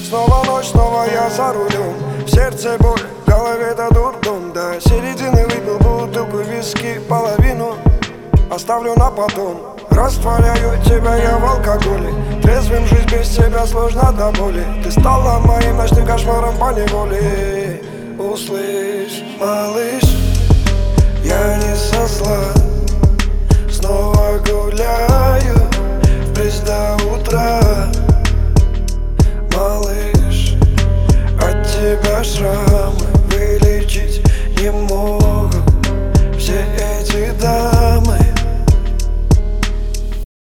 Снова ночь, снова я за рулем. В сердце боль, в голове-то дурдом. До середины выпил бутылку виски, половину оставлю на потом. Растворяю тебя я в алкоголе. Трезвым жизнь без тебя сложно до боли. Ты стала моим ночным кошмаром поневоле. Услышь, малыш, я не со зла. Снова гуляю вплесь до утра. Малыш, от тебя шрамы.